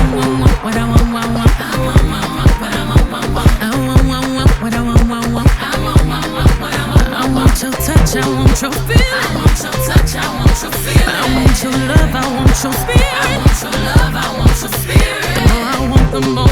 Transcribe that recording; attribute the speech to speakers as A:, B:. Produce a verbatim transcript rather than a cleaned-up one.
A: want, want, what I want, want, want. I want, want, want, what I want, want, want. I want, want, want, what I want, want, want. I want, want, want, what I want, want, want. I want your touch, I want your feel. I want your touch, I want your feel. I want your love, I want your spirit. I want your love, I want your spirit. The more I want, the more